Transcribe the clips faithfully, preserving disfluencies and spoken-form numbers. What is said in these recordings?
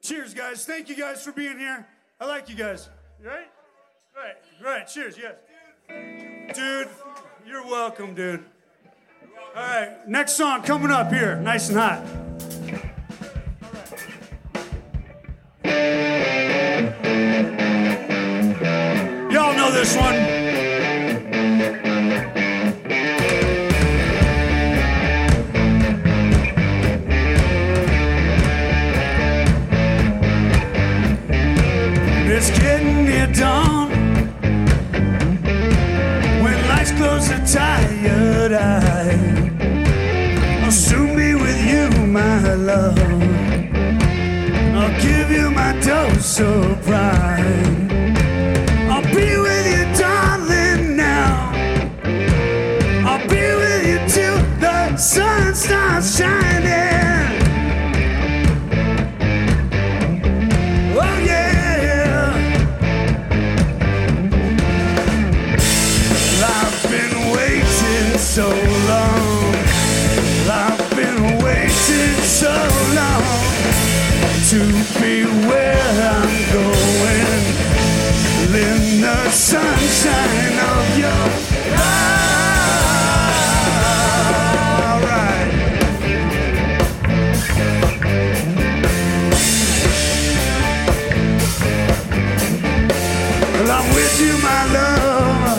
Cheers, guys. Thank you guys for being here. I like you guys. You right? Right. Right. Cheers. Yes. Dude, you're welcome, dude. All right. Next song coming up here. Nice and hot. Y'all know this one. It's getting near dawn. When lights close a tired eye, I'll soon be with you, my love. I'll give you my dose of pride. I'll be with you, darling, now. I'll be with you till the sun starts shining. Oh yeah. So long, I've been waiting so long to be where I'm going, in the sunshine of your eyes. All right. Well, I'm with you, my love.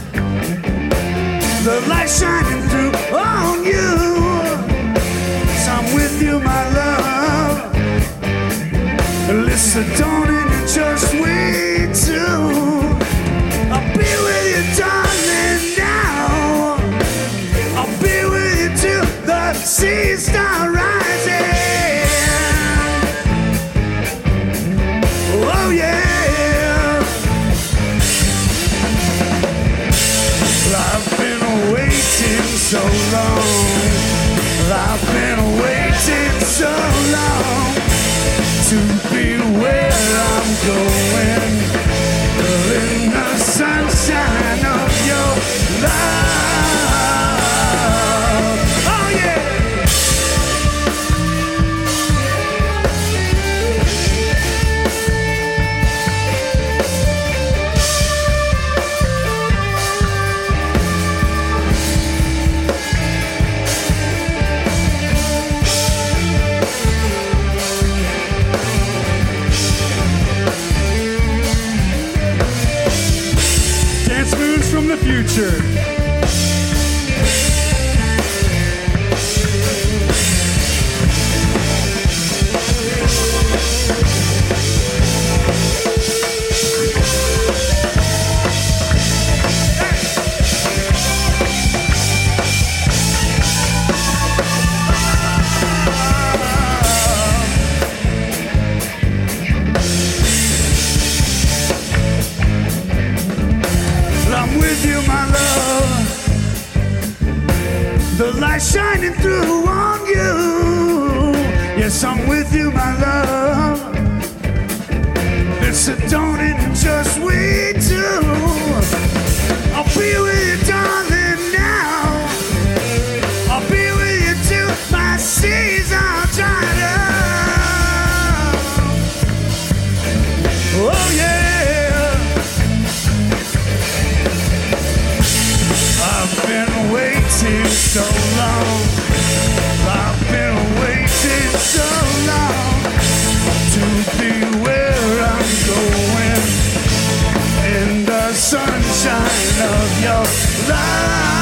The light shining through on you. So I'm with you, my love. Listen, don't you just wait too. I'll be with you, darling, now. I'll be with you till the seas start rising. Oh yeah. I've been waiting so long. I've been waiting so long to be where I'm going, in the sunshine of your love. Oh yeah. From the future. The light shining through on you. Yes, I'm with you, my love. It's a dawning and just we two. I'll be with you, darling, now. I'll be with you till my seas are dried up. Oh yeah. I've been waiting so long. I've been waiting so long to be where I'm going, in the sunshine of your life.